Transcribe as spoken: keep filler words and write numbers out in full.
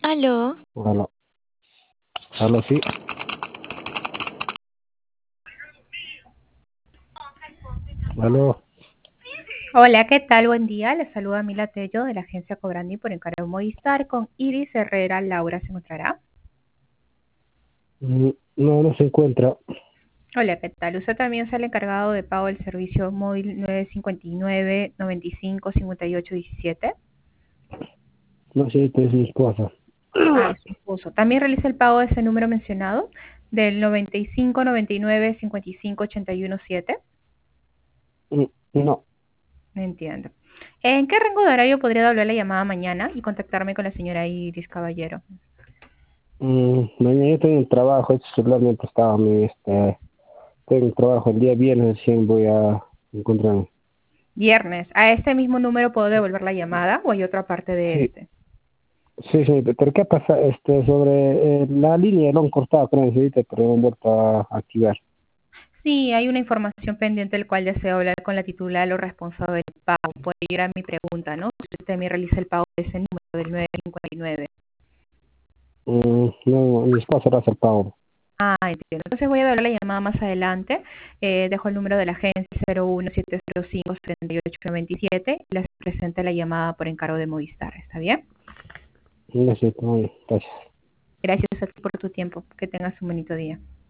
Aló, Bueno, aló, sí. Aló. Hola, ¿qué tal? Buen día. Les saluda Mila Tello de la agencia Cobrandi por encargo de Movistar con Iris Herrera. Laura se encontrará. Mm, No, no se encuentra. Hola, ¿qué tal? Usted también sale encargado de pago del servicio móvil nueve cinco nueve, noventa y cinco, cincuenta y ocho diecisiete. No sé, esta es mi esposa. Ah, es su esposo. También realiza el pago de ese número mencionado del noventa y cinco, noventa y nueve, cincuenta y cinco, ochenta y uno siete. Mm, No. No entiendo. ¿En qué rango de horario podría doblar la llamada mañana y contactarme con la señora Iris Caballero? Mm, Mañana yo tengo un trabajo. Este celular me prestaba a mí. Este, tengo un trabajo el día viernes. Recién voy a encontrarme. Viernes. ¿A este mismo número puedo devolver la llamada o hay otra parte de Sí, este? sí, sí. Pero ¿qué pasa? Este, sobre eh, la línea lo han cortado, creo, ahorita, pero han vuelto a activar. Sí, hay una información pendiente del cual deseo hablar con la titular o responsable del pago. Puede ir a mi pregunta, ¿no? Si usted también realiza el pago de ese número del nueve cinco nueve. Mm, No, mi esposa va a hacer pago. Ah, entiendo. Entonces voy a dar la llamada más adelante. Eh, dejo el número de la agencia cero uno siete cero cinco, tres ocho nueve siete y les presenta la llamada por encargo de Movistar. ¿Está bien? No sé, muy bien, gracias. Gracias a ti por tu tiempo. Que tengas un bonito día.